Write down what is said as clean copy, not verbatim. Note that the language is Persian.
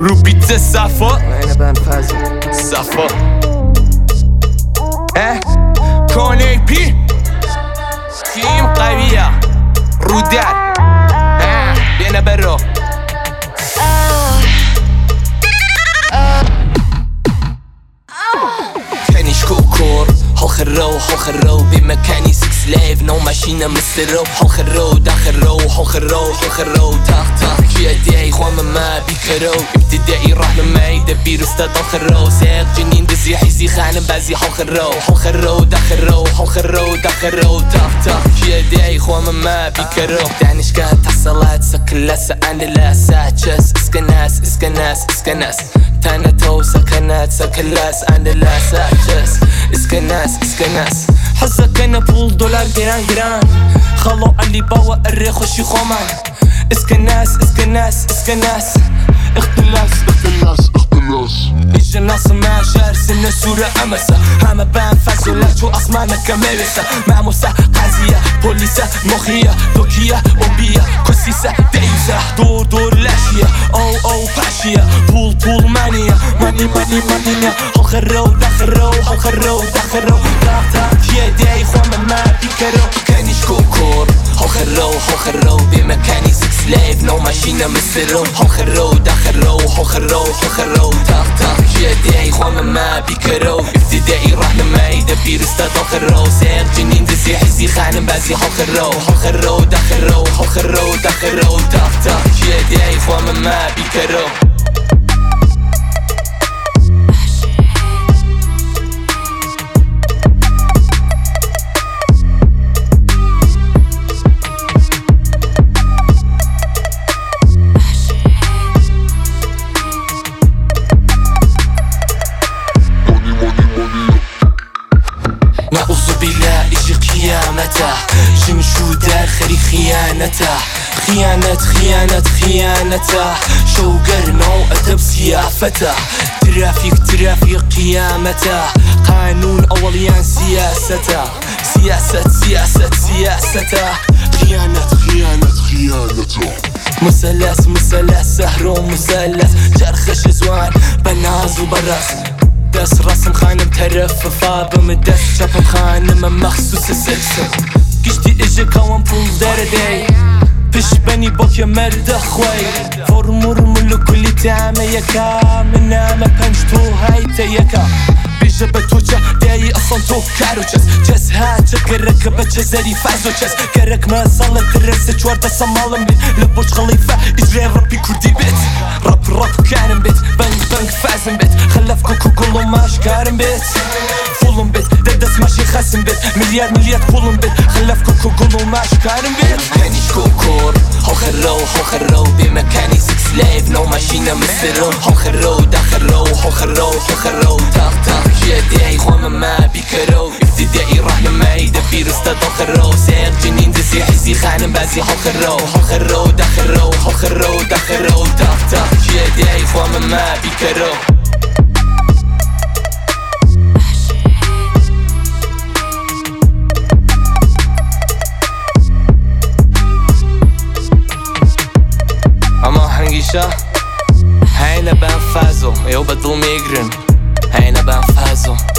رو بیت صفا اینه بند فضل صفا کانه پی تیم قویه رو در بینه برو كانيش كوكور هو بمكاني سكس لايف نو ماشينا مسترو هو داخل هو تاخ كي ادعي خوما ما بيكرو ابتدائي رحنا معي دبير استاذ الخرو ساق جنين دزي حيزي خانم بازي هو داخل تاخ كي ادعي خوما ما بيكرو دانش كات حصلات سكلاسة عند لاساتشس اسكناس تانا تو سكنات عند لاساتشس اسكناس حزك انا بول دولار جران خلو علي باوا الريخ وشي خومان اسكناس اختلاس اجا ناس ما شار سنة سورة امسا هما بان فازولات واصمانا كميرسا معموسة قازية بوليسة مخية دوكية وبية كسيسة ديوسة دور لاشية او باشية بول مانية ماني هو خرو داخل يدي خوما ما بيكرو كانيش كوكور هو خرو بمكاني سكس لايف نو ماشينا مسترو هو داخل تاخ يدي خوما ما بيكرو ابتدائي رحنا معي دبير استاذ الخرو ساق جنين دزي حزي خانم بازي هو داخل تاخ يدي خوما ما بيكرو نعوذ بالله اجي قيامته شنشو داخلي خيانته شوقر نوعته بسيافته ترافيق قيامته قانون اوليان سياسته خيانته مثلث سهر ومثلث جرخش زوان بناز وبرس دس رسم خانم ترففا بمدس شبم خانم مخصوص سلسل گشتی اجا كوان پول دردي پیش بني بوك يا مرد خوي فرمور ملو كلي تعمى يكا من نامه پنج تو هايتا يكا بيجا بتوجه داي اصلا تو كارو جس هاتش قرك بچه زري فازو قرك ما صلت الرس جوارده سمالم بيت لبوش خليفة اجري ربي كردي بيت رب كارم بيت بنك فازم بيت خلف كوكو كلو ماش كارم بيت فولم بيت ددس ماشي خاسم بيت مليار بولم بيت خلف كوكو كلو ماش كارم بيت كانيش كوكور هو خرو بمكاني سكس لايف نو ماشينا مسترو هو داخل تاخ يدي خوما ما بيكرو ابتدائي رحنا معي دبير استاذ الخرو ساق جنين دزي حزي خانم بازي هو داخل تاخ يدي خوما ما بيكرو اما هنگیشا هینا بان فازو يو بدل ميجرن هينا بان فازو